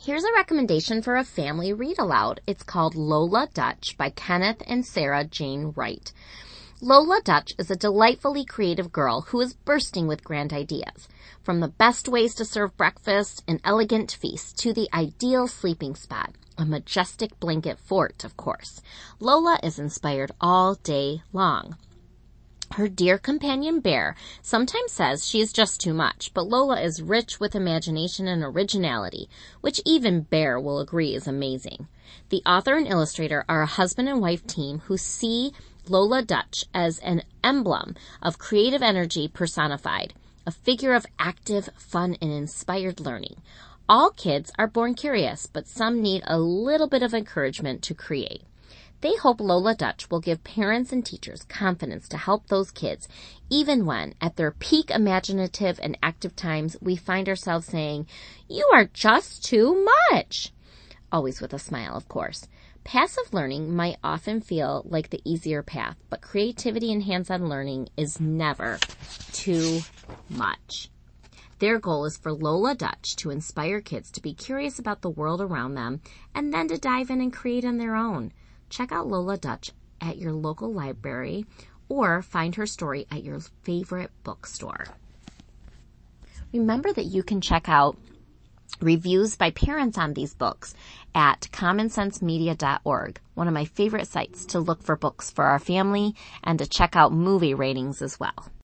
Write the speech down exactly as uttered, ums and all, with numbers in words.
Here's a recommendation for a family read aloud. It's called Lola Dutch by Kenneth and Sarah Jane Wright. Lola Dutch is a delightfully creative girl who is bursting with grand ideas. From the best ways to serve breakfast, an elegant feast, to the ideal sleeping spot, a majestic blanket fort, of course. Lola is inspired all day long. Her dear companion Bear sometimes says she is just too much, but Lola is rich with imagination and originality, which even Bear will agree is amazing. The author and illustrator are a husband and wife team who see Lola Dutch as an emblem of creative energy personified, a figure of active, fun, and inspired learning. All kids are born curious, but some need a little bit of encouragement to create. They hope Lola Dutch will give parents and teachers confidence to help those kids, even when, at their peak imaginative and active times, we find ourselves saying, "You are just too much." Always with a smile, of course. Passive learning might often feel like the easier path, but creativity and hands-on learning is never too much. Their goal is for Lola Dutch to inspire kids to be curious about the world around them and then to dive in and create on their own. Check out Lola Dutch at your local library or find her story at your favorite bookstore. Remember that you can check out reviews by parents on these books at common sense media dot org, one of my favorite sites to look for books for our family and to check out movie ratings as well.